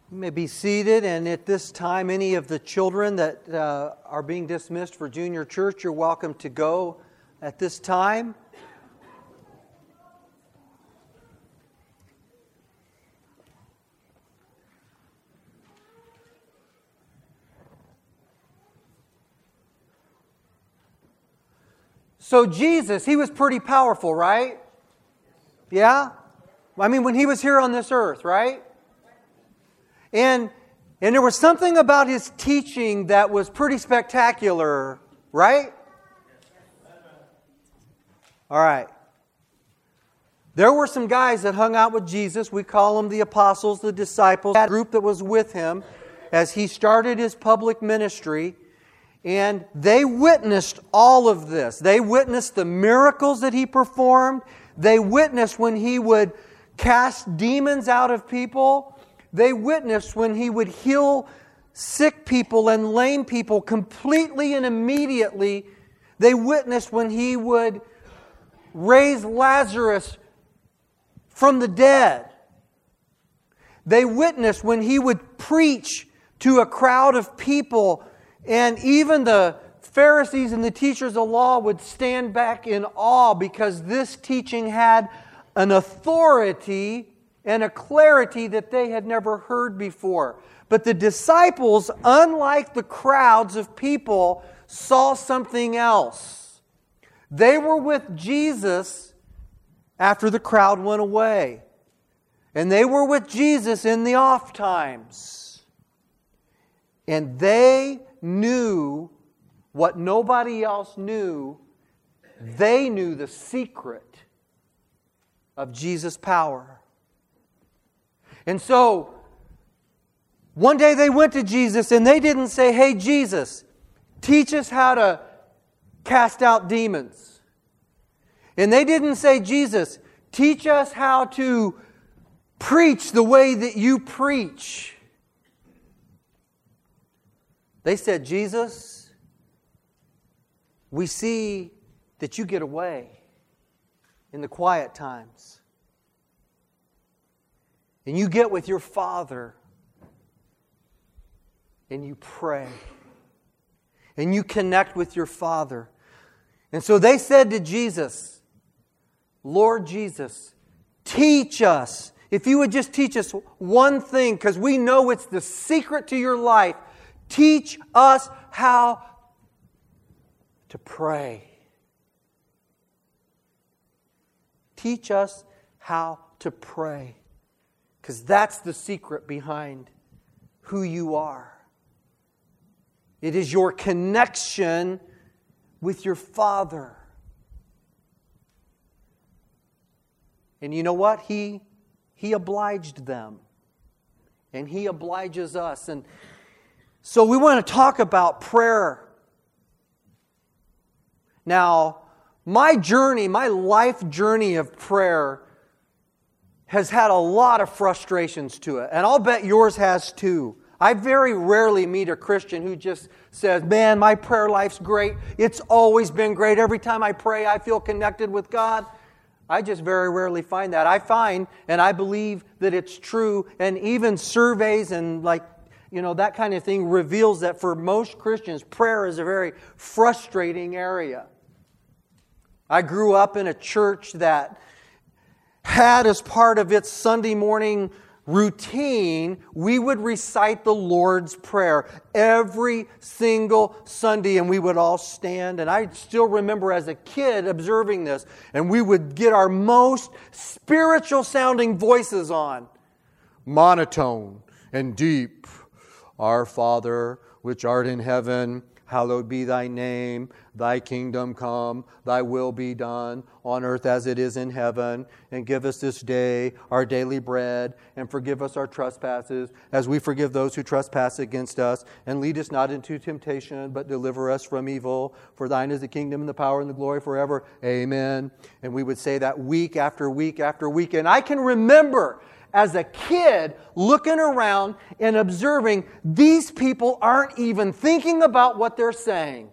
You may be seated, and at this time, any of the children that are being dismissed for junior church, you're welcome to go at this time. So Jesus, He was pretty powerful, right? Yeah? I mean, when He was here on this earth, right? And there was something about His teaching that was pretty spectacular, right? All right. There were some guys that hung out with Jesus. We call them the apostles, the disciples. That group that was with Him as He started His public ministry. And they witnessed all of this. They witnessed the miracles that He performed. They witnessed when He would cast demons out of people. They witnessed when He would heal sick people and lame people completely and immediately. They witnessed when He would raise Lazarus from the dead. They witnessed when He would preach to a crowd of people, and even the Pharisees and the teachers of law would stand back in awe because this teaching had an authority and a clarity that they had never heard before. But the disciples, unlike the crowds of people, saw something else. They were with Jesus after the crowd went away. And they were with Jesus in the off times. And they knew what nobody else knew. They knew the secret of Jesus' power. And so, one day they went to Jesus and they didn't say, "Hey Jesus, teach us how to cast out demons." And they didn't say, "Jesus, teach us how to preach the way that you preach." They said, "Jesus, we see that you get away in the quiet times. And you get with your Father and you pray. And you connect with your Father." And so they said to Jesus, "Lord Jesus, teach us. If you would just teach us one thing, because we know it's the secret to your life. Teach us how to pray. Teach us how to pray. Because that's the secret behind who you are. It is your connection with your Father." And you know what? He obliged them. And He obliges us. And so we want to talk about prayer. Now, my life journey of prayer has had a lot of frustrations to it. And I'll bet yours has too. I very rarely meet a Christian who just says, "Man, my prayer life's great. It's always been great. Every time I pray, I feel connected with God." I just very rarely find that. I find, and I believe that it's true, and even surveys and that kind of thing reveals that for most Christians, prayer is a very frustrating area. I grew up in a church that had as part of its Sunday morning routine, we would recite the Lord's Prayer every single Sunday, and we would all stand. And I still remember as a kid observing this, and we would get our most spiritual sounding voices on. Monotone and deep. "Our Father, which art in heaven, hallowed be thy name. Thy kingdom come, thy will be done, on earth as it is in heaven. And give us this day our daily bread, and forgive us our trespasses, as we forgive those who trespass against us. And lead us not into temptation, but deliver us from evil. For thine is the kingdom and the power and the glory forever. Amen." And we would say that week after week after week. And I can remember as a kid looking around and observing these people aren't even thinking about what they're saying.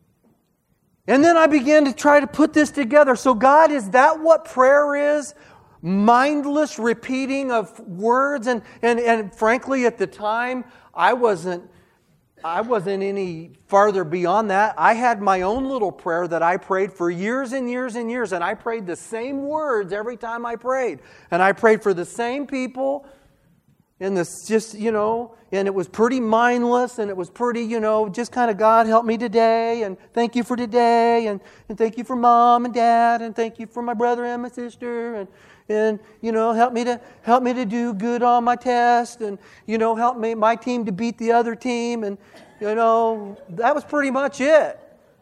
And then I began to try to put this together. So God, is that what prayer is? mindless repeating of words. And frankly, at the time, I wasn't any farther beyond that. I had my own little prayer that I prayed for years and years and years, and I prayed the same words every time I prayed. And I prayed for the same people, and and it was pretty mindless, and it was pretty, just kind of, God, help me today, and thank you for today, and thank you for Mom and Dad, and thank you for my brother and my sister, and help me to do good on my test, and help my team to beat the other team, and that was pretty much it.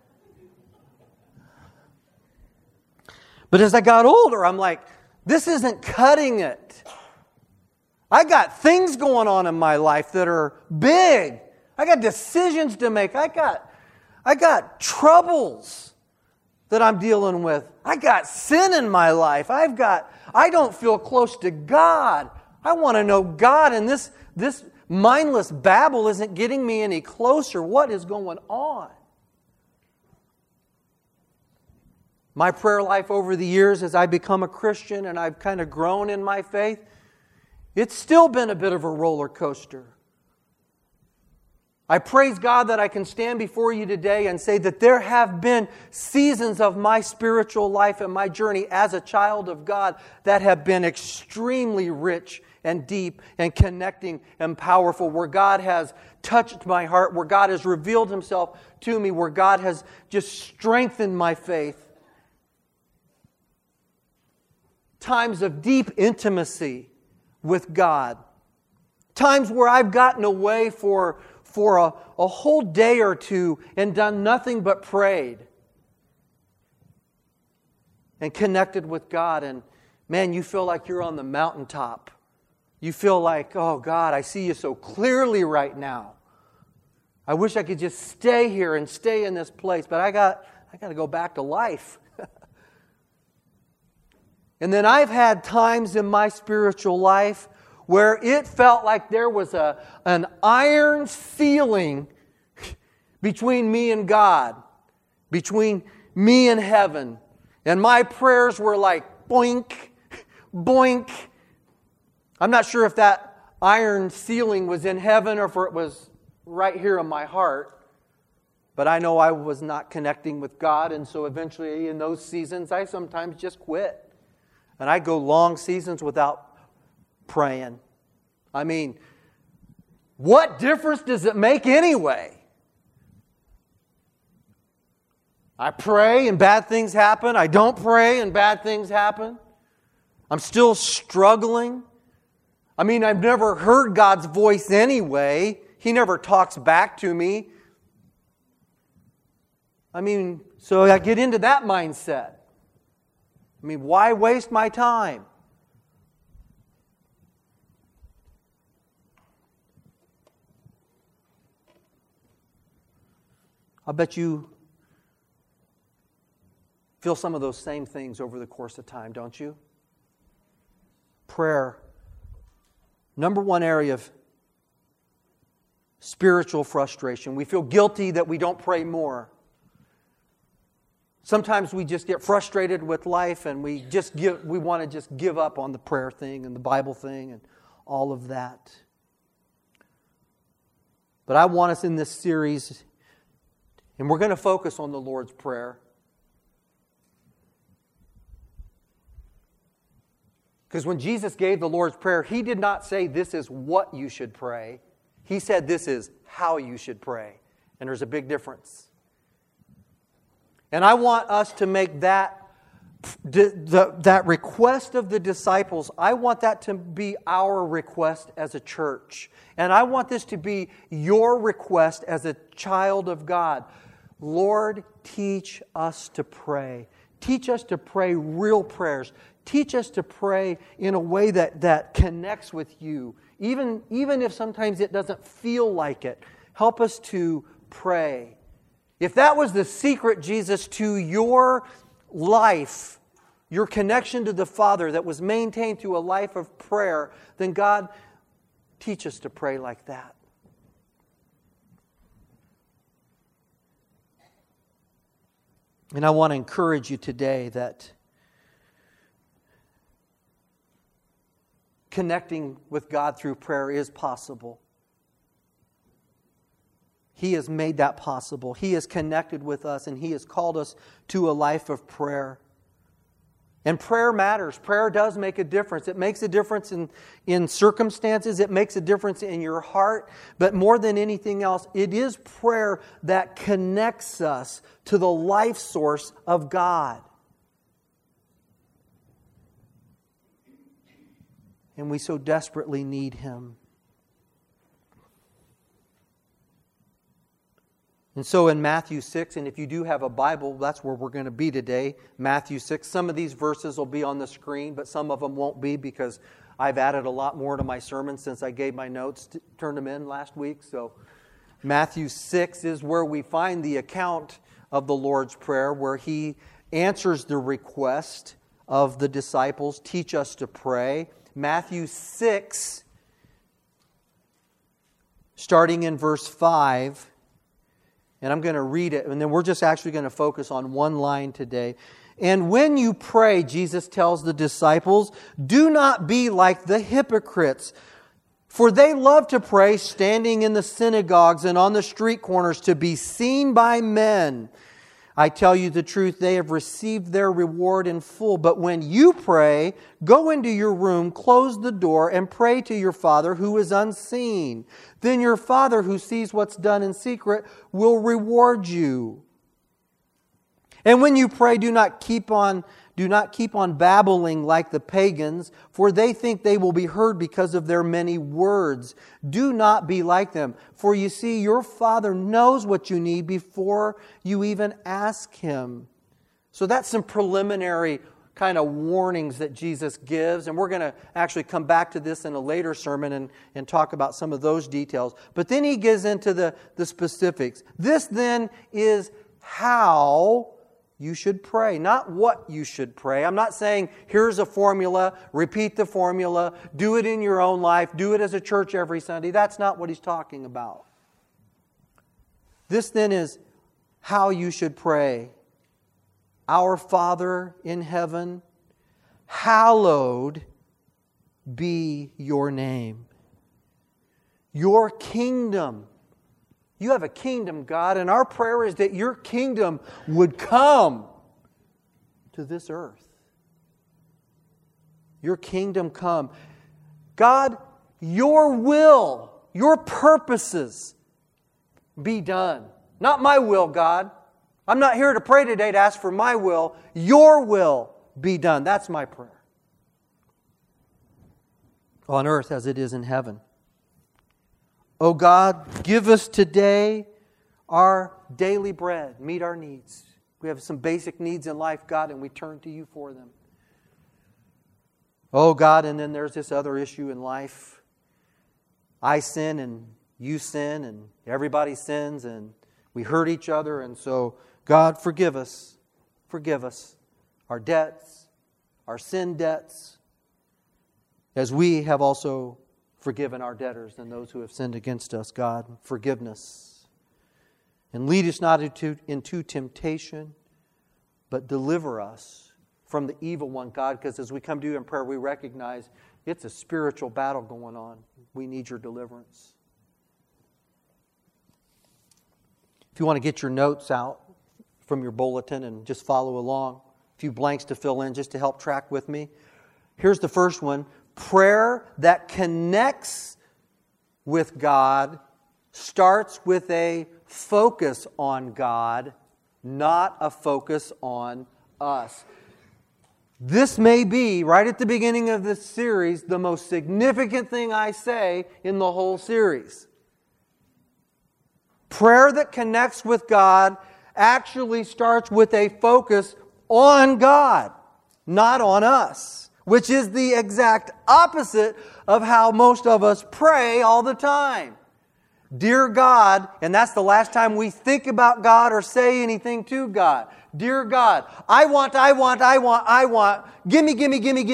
But as I got older, I'm like, this isn't cutting it. I got things going on in my life that are big. I got decisions to make. I got troubles that I'm dealing with. I got sin in my life. I don't feel close to God. I want to know God, and this mindless babble isn't getting me any closer. What is going on? My prayer life over the years as I become a Christian and I've kind of grown in my faith, it's still been a bit of a roller coaster. I praise God that I can stand before you today and say that there have been seasons of my spiritual life and my journey as a child of God that have been extremely rich and deep and connecting and powerful, where God has touched my heart, where God has revealed Himself to me, where God has just strengthened my faith. Times of deep intimacy with God. Times where I've gotten away for a whole day or two and done nothing but prayed and connected with God. And man, you feel like you're on the mountaintop. You feel like, oh God, I see you so clearly right now. I wish I could just stay here and stay in this place, but I got to go back to life. And then I've had times in my spiritual life where it felt like there was an iron ceiling between me and God, between me and heaven. And my prayers were like boink, boink. I'm not sure if that iron ceiling was in heaven or if it was right here in my heart. But I know I was not connecting with God, and so eventually in those seasons I sometimes just quit. And I go long seasons without praying. I mean, what difference does it make anyway? I pray and bad things happen. I don't pray and bad things happen. I'm still struggling. I mean, I've never heard God's voice anyway. He never talks back to me. I mean, so I get into that mindset. I mean, why waste my time? I bet you feel some of those same things over the course of time, don't you? Prayer. Number one area of spiritual frustration. We feel guilty that we don't pray more. Sometimes we just get frustrated with life and we want to just give up on the prayer thing and the Bible thing and all of that. But I want us in this series, and we're going to focus on the Lord's Prayer. Because when Jesus gave the Lord's Prayer, He did not say this is what you should pray. He said this is how you should pray. And there's a big difference. And I want us to make that request of the disciples, I want that to be our request as a church. And I want this to be your request as a child of God. Lord, teach us to pray. Teach us to pray real prayers. Teach us to pray in a way that connects with you. Even if sometimes it doesn't feel like it. Help us to pray. If that was the secret, Jesus, to your life, your connection to the Father that was maintained through a life of prayer, then God, teach us to pray like that. And I want to encourage you today that connecting with God through prayer is possible. He has made that possible. He has connected with us, and He has called us to a life of prayer. And prayer matters. Prayer does make a difference. It makes a difference in circumstances. It makes a difference in your heart. But more than anything else, it is prayer that connects us to the life source of God. And we so desperately need Him. And so in Matthew 6, and if you do have a Bible, that's where we're going to be today. Matthew 6. Some of these verses will be on the screen, but some of them won't be because I've added a lot more to my sermon since I gave my notes, turned them in last week. So Matthew 6 is where we find the account of the Lord's Prayer, where He answers the request of the disciples, teach us to pray. Matthew 6, starting in verse 5, and I'm going to read it, and then we're just actually going to focus on one line today. And when you pray, Jesus tells the disciples, do not be like the hypocrites, for they love to pray standing in the synagogues and on the street corners to be seen by men. I tell you the truth, they have received their reward in full. But when you pray, go into your room, close the door, and pray to your Father who is unseen. Then your Father who sees what's done in secret will reward you. And when you pray, do not keep on babbling like the pagans, for they think they will be heard because of their many words. Do not be like them, for you see, your Father knows what you need before you even ask Him. So that's some preliminary kind of warnings that Jesus gives, and we're going to actually come back to this in a later sermon and talk about some of those details. But then He gets into the specifics. This then is how you should pray, not what you should pray. I'm not saying, here's a formula, repeat the formula, do it in your own life, do it as a church every Sunday. That's not what He's talking about. This then is how you should pray. Our Father in heaven, hallowed be your name. Your kingdom. You have a kingdom, God, and our prayer is that your kingdom would come to this earth. Your kingdom come. God, your will, your purposes be done. Not my will, God. I'm not here to pray today to ask for my will. Your will be done. That's my prayer. On earth as it is in heaven. Oh God, give us today our daily bread. Meet our needs. We have some basic needs in life, God, and we turn to You for them. Oh God, and then there's this other issue in life. I sin and you sin and everybody sins and we hurt each other. And so, God, forgive us. Forgive us. Our debts, our sin debts, as we have also forgiven our debtors and those who have sinned against us. God, forgiveness. And lead us not into temptation, but deliver us from the evil one, God, because as we come to You in prayer, we recognize it's a spiritual battle going on. We need Your deliverance. If you want to get your notes out from your bulletin and just follow along, a few blanks to fill in just to help track with me. Here's the first one. Prayer that connects with God starts with a focus on God, not a focus on us. This may be, right at the beginning of this series, the most significant thing I say in the whole series. Prayer that connects with God actually starts with a focus on God, not on us. Which is the exact opposite of how most of us pray all the time. Dear God, and that's the last time we think about God or say anything to God. Dear God, I want. Gimme.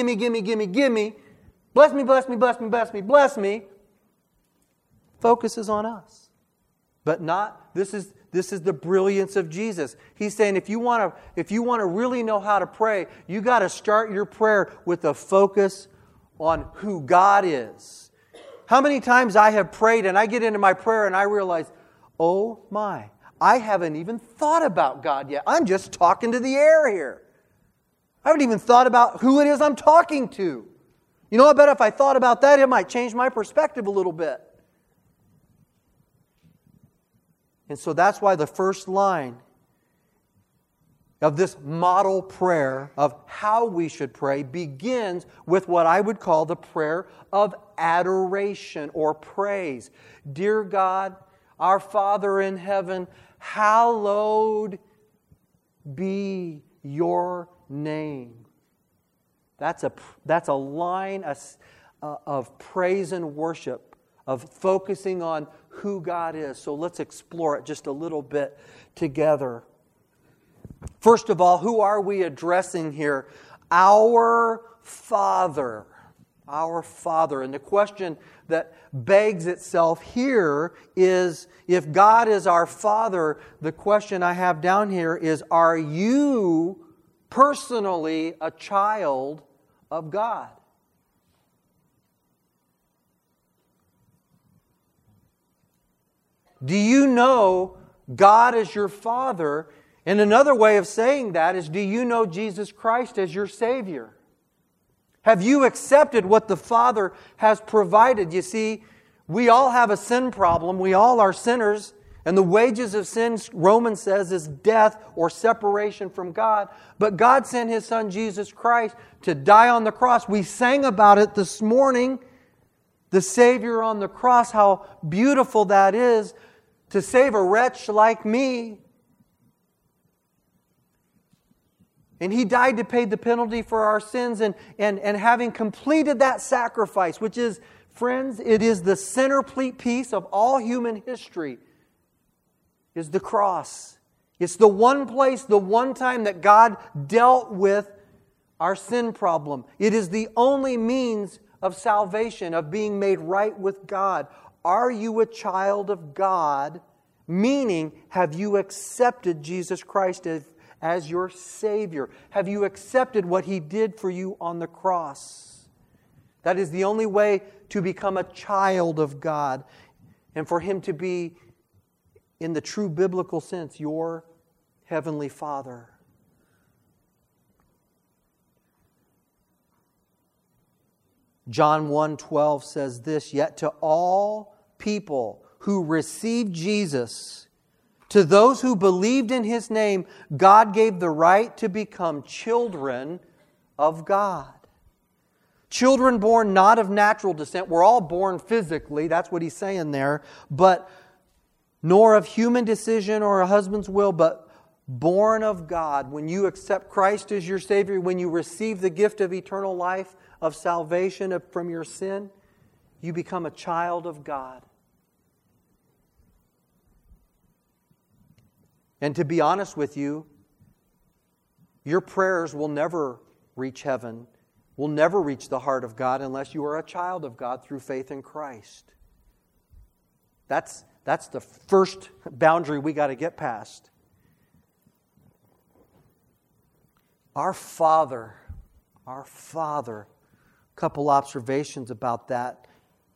Bless me. Focus is on us. But not, this is the brilliance of Jesus. He's saying if you want to really know how to pray, you got to start your prayer with a focus on who God is. How many times I have prayed and I get into my prayer and I realize, oh my, I haven't even thought about God yet. I'm just talking to the air here. I haven't even thought about who it is I'm talking to. You know, I bet if I thought about that, it might change my perspective a little bit. And so that's why the first line of this model prayer of how we should pray begins with what I would call the prayer of adoration or praise. Dear God, our Father in heaven, hallowed be your name. That's a line of praise and worship, of focusing on who God is. So let's explore it just a little bit together. First of all, who are we addressing here? Our Father. Our Father. And the question that begs itself here is, if God is our Father, the question I have down here is, are you personally a child of God? Do you know God as your Father? And another way of saying that is, do you know Jesus Christ as your Savior? Have you accepted what the Father has provided? You see, we all have a sin problem. We all are sinners. And the wages of sin, Romans says, is death or separation from God. But God sent His Son, Jesus Christ, to die on the cross. We sang about it this morning. The Savior on the cross, how beautiful that is, to save a wretch like me. And He died to pay the penalty for our sins. And having completed that sacrifice, which is, friends, it is the centerpiece of all human history, is the cross. It's the one place, the one time that God dealt with our sin problem. It is the only means of salvation, of being made right with God. Are you a child of God? Meaning, have you accepted Jesus Christ as your Savior? Have you accepted what He did for you on the cross? That is the only way to become a child of God, and for Him to be, in the true biblical sense, your Heavenly Father. John 1:12 says this, "Yet to all people who received Jesus, to those who believed in His name, God gave the right to become children of God." Children born not of natural descent. We're all born physically, that's what He's saying there, but nor of human decision or a husband's will, but born of God. When you accept Christ as your Savior, when you receive the gift of eternal life, of salvation from your sin, you become a child of God. And to be honest with you, your prayers will never reach heaven, will never reach the heart of God unless you are a child of God through faith in Christ. That's the first boundary we got to get past. Our Father. A couple observations about that.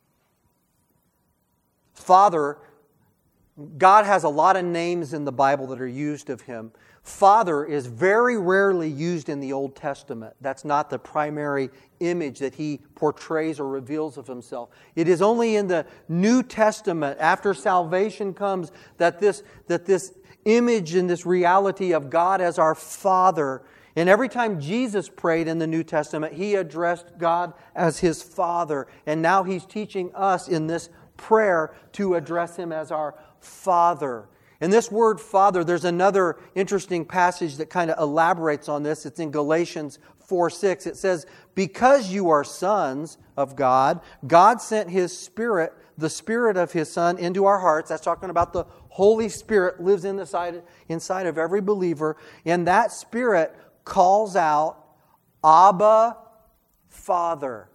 Father, God has a lot of names in the Bible that are used of Him. Father is very rarely used in the Old Testament. That's not the primary image that He portrays or reveals of Himself. It is only in the New Testament, after salvation comes, that this image and this reality of God as our Father. And every time Jesus prayed in the New Testament, He addressed God as His Father. And now He's teaching us in this prayer to address Him as our Father. And this word Father, there's another interesting passage that kind of elaborates on this. It's in Galatians 4:6. It says, "Because you are sons of God, God sent His Spirit, the Spirit of His Son, into our hearts." That's talking about the Holy Spirit lives inside of every believer. And that Spirit calls out, "Abba, Father."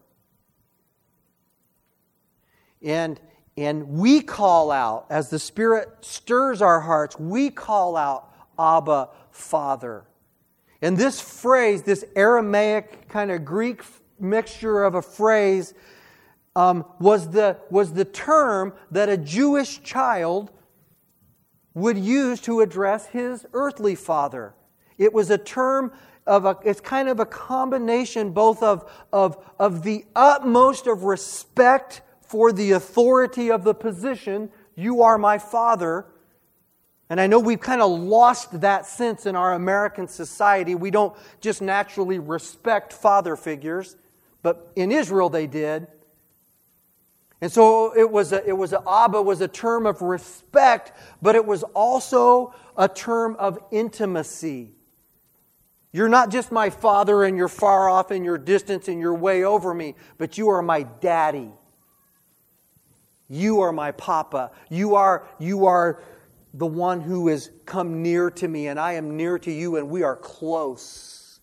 And we call out, as the Spirit stirs our hearts, we call out, "Abba, Father." And this phrase, this Aramaic kind of Greek mixture of a phrase was the term that a Jewish child would use to address his earthly father. It was a term it's kind of a combination both of the utmost of respect for the authority of the position, you are my father. And I know we've kind of lost that sense in our American society. We don't just naturally respect father figures, but in Israel they did. And so Abba was a term of respect, but it was also a term of intimacy. You're not just my father and you're far off in your distance and you're way over me, but you are my daddy. You are my papa. You are the one who has come near to me, and I am near to you, and we are close.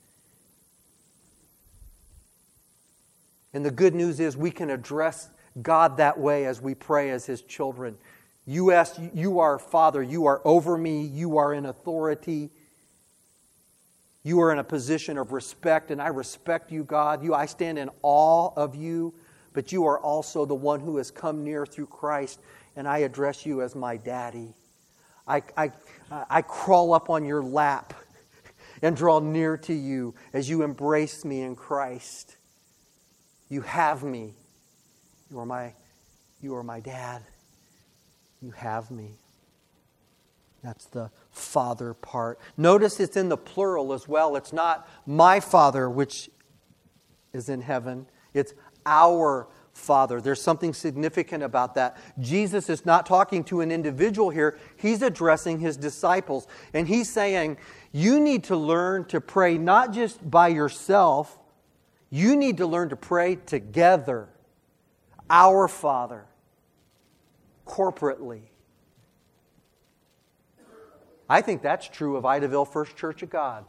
And the good news is we can address God that way as we pray as His children. You are Father, you are over me, you are in authority. You are in a position of respect, and I respect you, God. I stand in awe of you, but you are also the one who has come near through Christ, and I address you as my daddy. I crawl up on your lap and draw near to you as you embrace me in Christ. You have me. You are my dad. You have me. That's the father part. Notice it's in the plural as well. It's not my Father which is in heaven. It's our Father. There's something significant about that. Jesus is not talking to an individual here. He's addressing His disciples. And He's saying, you need to learn to pray not just by yourself. You need to learn to pray together. Our Father. Corporately. I think that's true of Idaville First Church of God.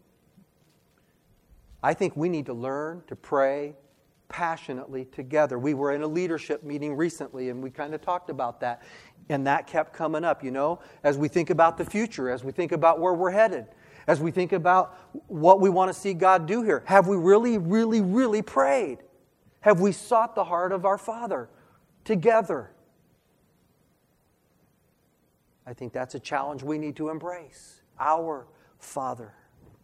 I think we need to learn to pray passionately together. We were in a leadership meeting recently, and we kind of talked about that. And that kept coming up, as we think about the future, as we think about where we're headed, as we think about what we want to see God do here. Have we really, really, really prayed? Have we sought the heart of our Father together? I think that's a challenge we need to embrace. Our Father.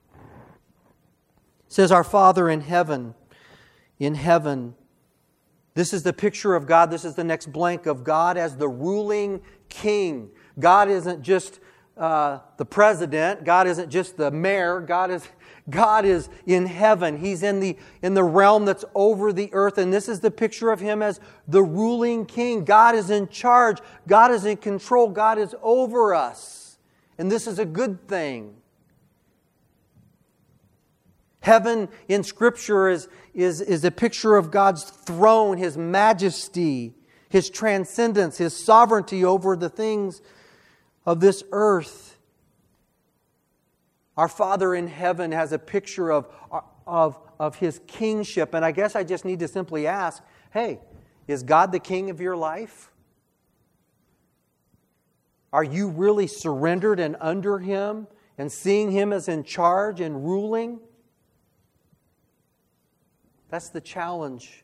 It says, our Father in heaven. In heaven. This is the picture of God. This is the next blank of God as the ruling king. God isn't just the president. God isn't just the mayor. God is in heaven. He's in the realm that's over the earth. And this is the picture of Him as the ruling king. God is in charge. God is in control. God is over us. And this is a good thing. Heaven in Scripture is a picture of God's throne, His majesty, His transcendence, His sovereignty over the things of this earth. Our Father in heaven has a picture of His kingship. And I guess I just need to simply ask, hey, is God the king of your life? Are you really surrendered and under Him and seeing Him as in charge and ruling? That's the challenge.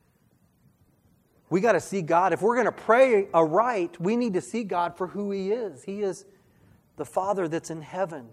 We got to see God. If we're going to pray aright, we need to see God for who He is. He is the Father that's in heaven.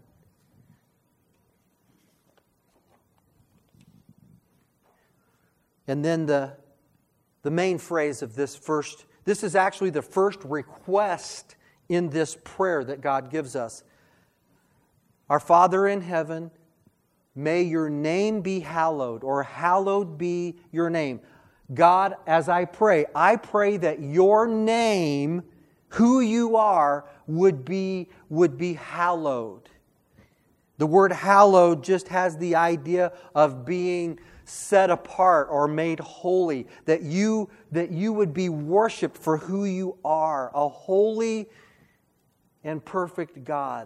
And then the main phrase of this is actually the first request in this prayer that God gives us. Our Father in heaven, may your name be hallowed, or hallowed be your name. God, as I pray that your name, who you are, would be hallowed. The word hallowed just has the idea of being set apart or made holy. That you would be worshipped for who you are, a holy and perfect God.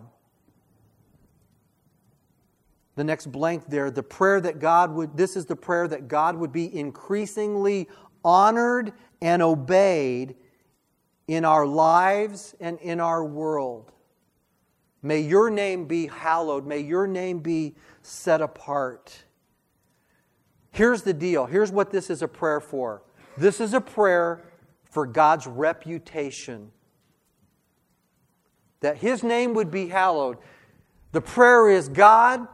The next blank there, this is the prayer that God would be increasingly honored and obeyed in our lives and in our world. May your name be hallowed. May your name be set apart. Here's the deal. Here's what this is a prayer for. This is a prayer for God's reputation. That His name would be hallowed. The prayer is, God,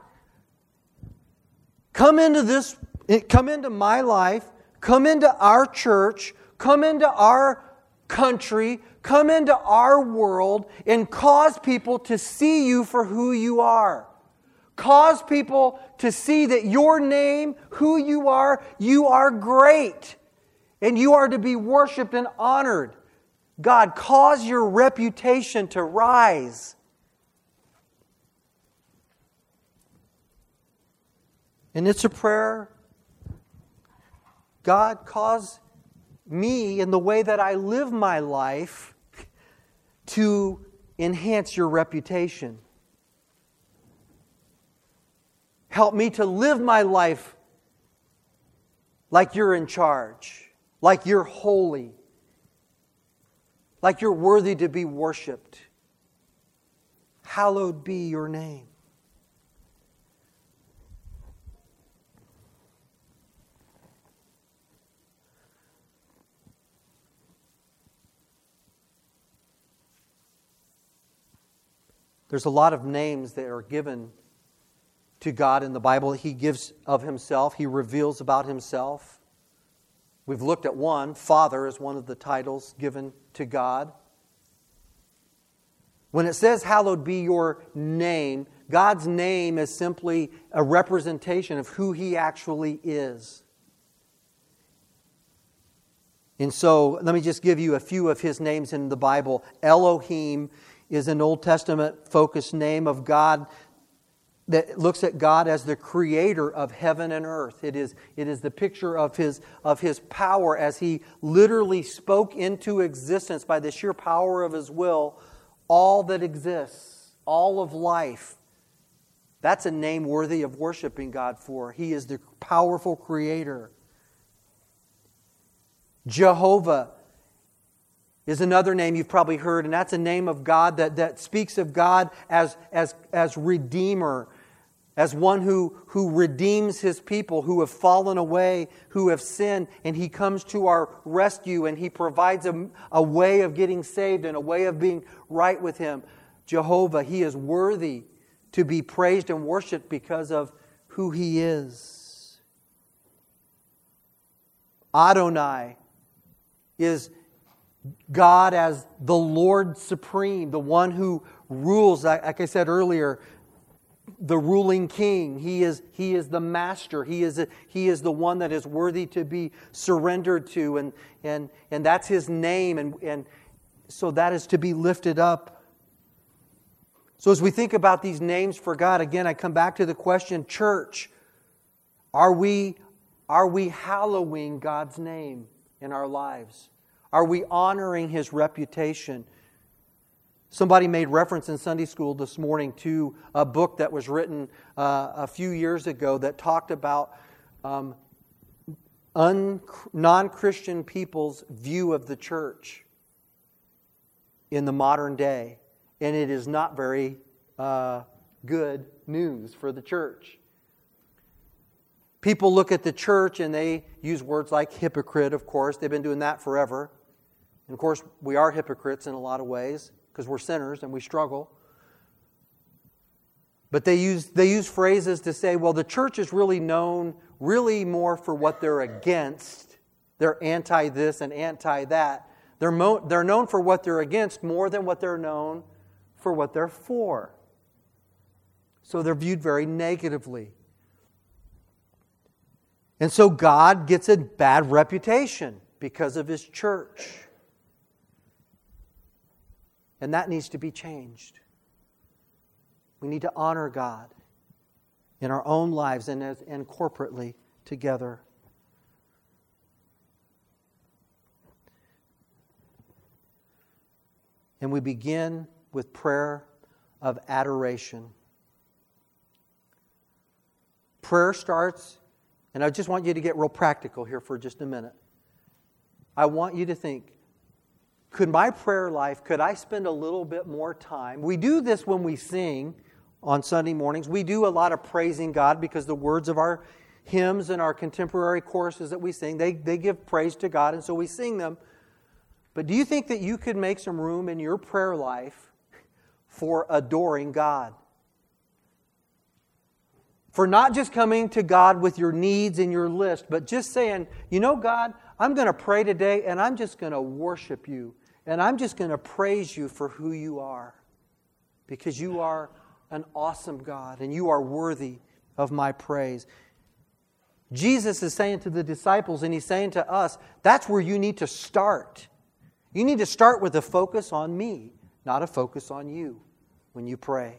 come into my life, come into our church, come into our country, come into our world, and cause people to see You for who You are. Cause people to see that Your name, who You are great. And You are to be worshiped and honored. God, cause Your reputation to rise. And it's a prayer. God, cause me in the way that I live my life to enhance Your reputation. Help me to live my life like You're in charge, like You're holy, like You're worthy to be worshiped. Hallowed be Your name. There's a lot of names that are given to God in the Bible. He gives of Himself. He reveals about Himself. We've looked at one. Father is one of the titles given to God. When it says, hallowed be Your name, God's name is simply a representation of who He actually is. And so, let me just give you a few of His names in the Bible. Elohim is an Old Testament-focused name of God that looks at God as the creator of heaven and earth. It is the picture of His power as He literally spoke into existence by the sheer power of His will all that exists, all of life. That's a name worthy of worshiping God for. He is the powerful creator. Jehovah is another name you've probably heard, and that's a name of God that speaks of God as Redeemer, as one who redeems His people who have fallen away, who have sinned, and He comes to our rescue and He provides a way of getting saved and a way of being right with Him. Jehovah, He is worthy to be praised and worshiped because of who He is. Adonai is God as the Lord Supreme, the one who rules, like I said earlier, the ruling King. He is the Master. He is the one that is worthy to be surrendered to, and that's His name, and so that is to be lifted up. So as we think about these names for God, again, I come back to the question, church, are we hallowing God's name in our lives? Are we honoring His reputation? Somebody made reference in Sunday school this morning to a book that was written a few years ago that talked about non-Christian people's view of the church in the modern day. And it is not very good news for the church. People look at the church and they use words like hypocrite, of course. They've been doing that forever. And of course, we are hypocrites in a lot of ways because we're sinners and we struggle. But they use phrases to say, well, the church is really known really more for what they're against. They're anti this and anti that. They're known for what they're against more than what they're known for what they're for. So they're viewed very negatively. And so God gets a bad reputation because of His church. And that needs to be changed. We need to honor God in our own lives and corporately together. And we begin with prayer of adoration. Prayer starts, and I just want you to get real practical here for just a minute. I want you to think, could my prayer life, could I spend a little bit more time? We do this when we sing on Sunday mornings. We do a lot of praising God because the words of our hymns and our contemporary choruses that we sing, they give praise to God, and so we sing them. But do you think that you could make some room in your prayer life for adoring God? For not just coming to God with your needs and your list, but just saying, you know, God, I'm going to pray today and I'm just going to worship you. And I'm just going to praise you for who you are. Because you are an awesome God and you are worthy of my praise. Jesus is saying to the disciples and He's saying to us, that's where you need to start. You need to start with a focus on me, not a focus on you when you pray.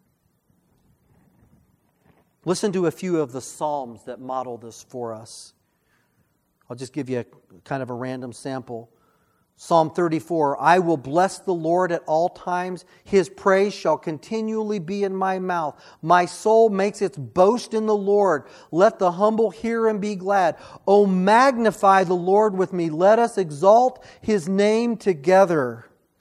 Listen to a few of the Psalms that model this for us. I'll just give you a kind of a random sample. Psalm 34, I will bless the Lord at all times. His praise shall continually be in my mouth. My soul makes its boast in the Lord. Let the humble hear and be glad. O magnify the Lord with me. Let us exalt His name together.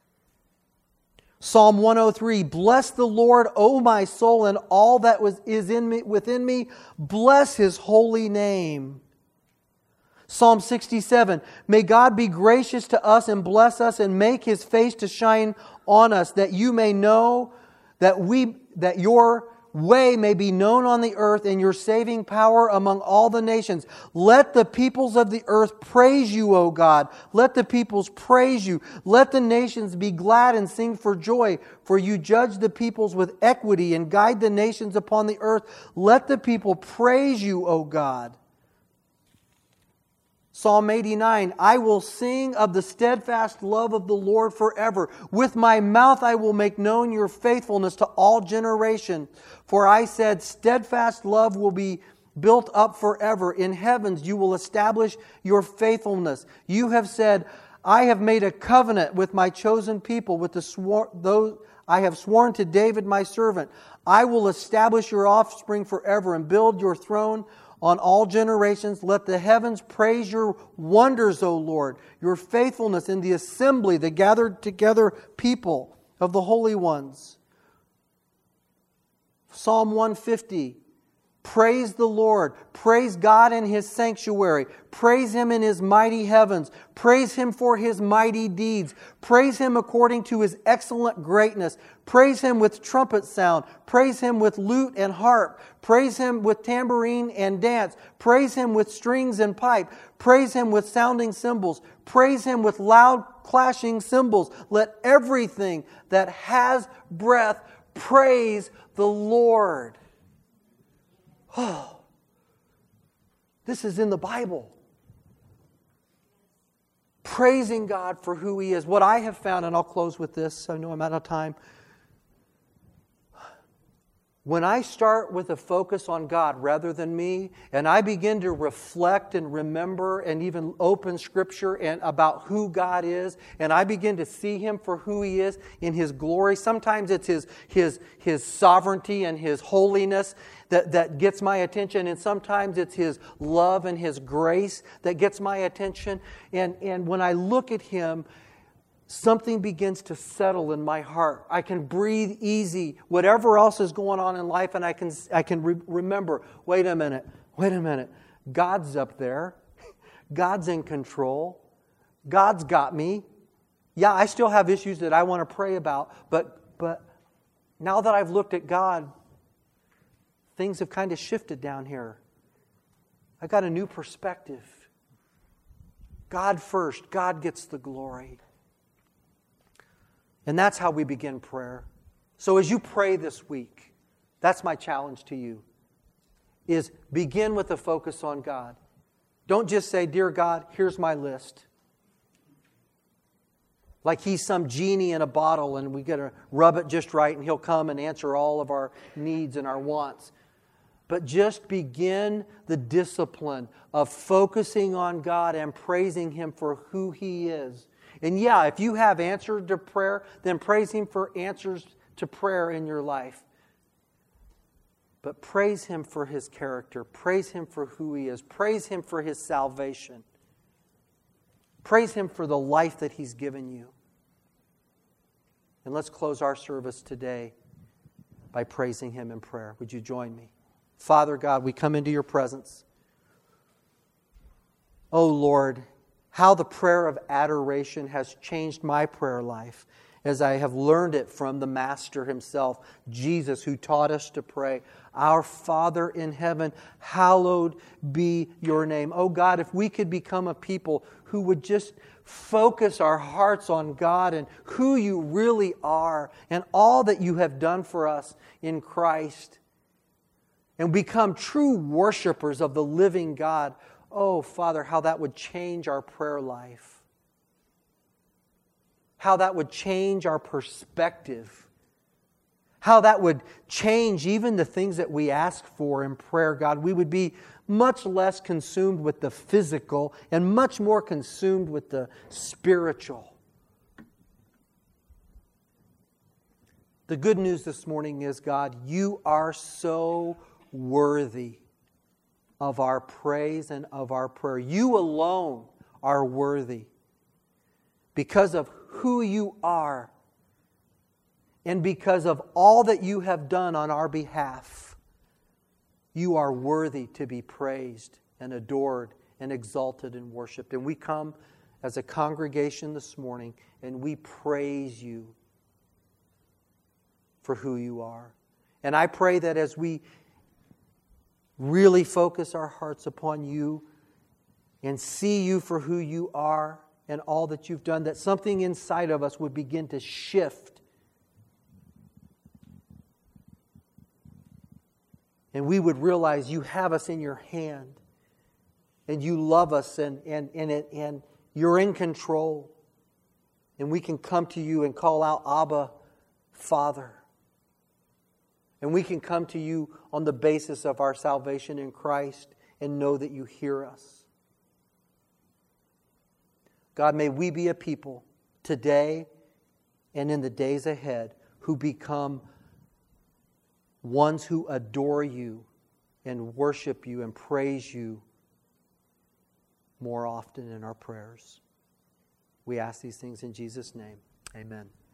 Psalm 103, bless the Lord, O my soul, and all that is within me. Bless His holy name. Psalm 67, may God be gracious to us and bless us and make His face to shine on us, that you may know that your way may be known on the earth and your saving power among all the nations. Let the peoples of the earth praise you, O God. Let the peoples praise you. Let the nations be glad and sing for joy, for you judge the peoples with equity and guide the nations upon the earth. Let the people praise you, O God. Psalm 89, I will sing of the steadfast love of the Lord forever. With my mouth I will make known your faithfulness to all generations. For I said, steadfast love will be built up forever. In heavens you will establish your faithfulness. You have said, I have made a covenant with my chosen people, with those I have sworn to David my servant. I will establish your offspring forever and build your throne on all generations. Let the heavens praise your wonders, O Lord, your faithfulness in the assembly, the gathered together people of the holy ones. Psalm 150, praise the Lord. Praise God in His sanctuary. Praise Him in His mighty heavens. Praise Him for His mighty deeds. Praise Him according to His excellent greatness. Praise Him with trumpet sound. Praise Him with lute and harp. Praise Him with tambourine and dance. Praise Him with strings and pipe. Praise Him with sounding cymbals. Praise Him with loud clashing cymbals. Let everything that has breath praise the Lord. Oh, this is in the Bible. Praising God for who He is. What I have found, and I'll close with this, I know I'm out of time. When I start with a focus on God rather than me, and I begin to reflect and remember and even open Scripture and about who God is, and I begin to see Him for who He is in His glory. Sometimes it's His sovereignty and His holiness that gets my attention, and sometimes it's His love and His grace that gets my attention. And when I look at Him, something begins to settle in my heart. I can breathe easy, whatever else is going on in life, and I can remember, wait a minute. God's up there. God's in control. God's got me. Yeah, I still have issues that I want to pray about, but now that I've looked at God, things have kind of shifted down here. I got a new perspective. God first. God gets the glory. And that's how we begin prayer. So as you pray this week, that's my challenge to you, is begin with a focus on God. Don't just say, dear God, here's my list. Like He's some genie in a bottle and we got to rub it just right and He'll come and answer all of our needs and our wants. But just begin the discipline of focusing on God and praising Him for who He is. And yeah, if you have answers to prayer, then praise Him for answers to prayer in your life. But praise Him for His character. Praise Him for who He is. Praise Him for His salvation. Praise Him for the life that He's given you. And let's close our service today by praising Him in prayer. Would you join me? Father God, we come into your presence. Oh Lord, how the prayer of adoration has changed my prayer life as I have learned it from the Master Himself, Jesus, who taught us to pray, Our Father in heaven, hallowed be your name. Oh God, if we could become a people who would just focus our hearts on God and who you really are and all that you have done for us in Christ and become true worshipers of the living God. Oh, Father, how that would change our prayer life. How that would change our perspective. How that would change even the things that we ask for in prayer, God. We would be much less consumed with the physical and much more consumed with the spiritual. The good news this morning is, God, you are so worthy of our praise and of our prayer. You alone are worthy because of who you are and because of all that you have done on our behalf. You are worthy to be praised and adored and exalted and worshiped. And we come as a congregation this morning and we praise you for who you are. And I pray that as we really focus our hearts upon you and see you for who you are and all that you've done, that something inside of us would begin to shift. And we would realize you have us in your hand. And you love us and you're in control. And we can come to you and call out, Abba, Father. And we can come to you on the basis of our salvation in Christ and know that you hear us. God, may we be a people today and in the days ahead who become ones who adore you and worship you and praise you more often in our prayers. We ask these things in Jesus' name. Amen.